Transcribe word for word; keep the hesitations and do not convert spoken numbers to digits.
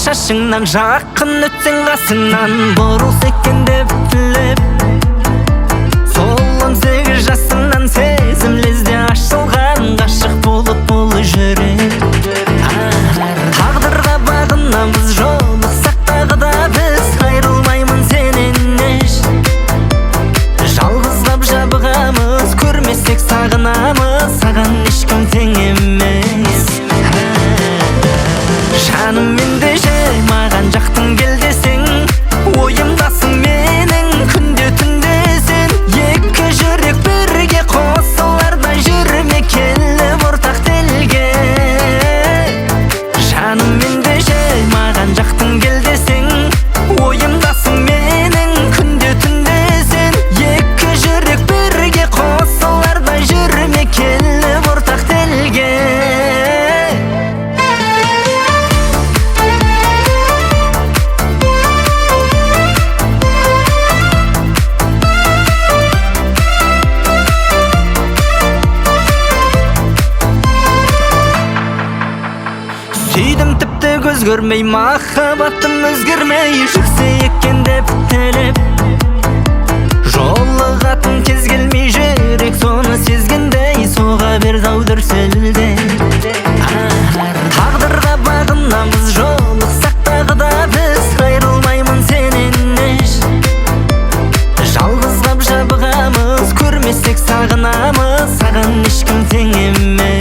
шашыңнан, жақын өтсең қасыңнан, бұрылса екен деп тілеп. Сол он сегіз жасыңнан сезім лезде ашылған, ғашық болып бұл жүрек. Тағдырға бағынамыз, жолықсақ тағы да біз, айрылмаймын сенен еш. Жалғызлап жабығамыз, көрмесек сағынамыз, саған ешкім тең емес. Жаным ендеше маған жақтың кел десең, ойымдасың менің күнде түнде сен. Екі жүрек бірге қосыларда жүрме келіп ортақ телге. Жаным ендеше маған жақтың кел десең, ойымдасың менің күнде түнде сен. Екі жүрек бірге қосыларда жүрме келіп ортақ телге. Сүйдім тіпті көз көрмей, махаббатым өзгермей, жүрсе екен деп тілеп. Жолығатын кез келмей, жүрек соны сезгендей, соға бер дау дүрсілде. Тағдырға бағынамыз, жолықсақ тағы да біз, айрылмаймын сенен еш. Жалғызлап жабығамыз, көрмесек сағынамыз, саған ешкім тең емес.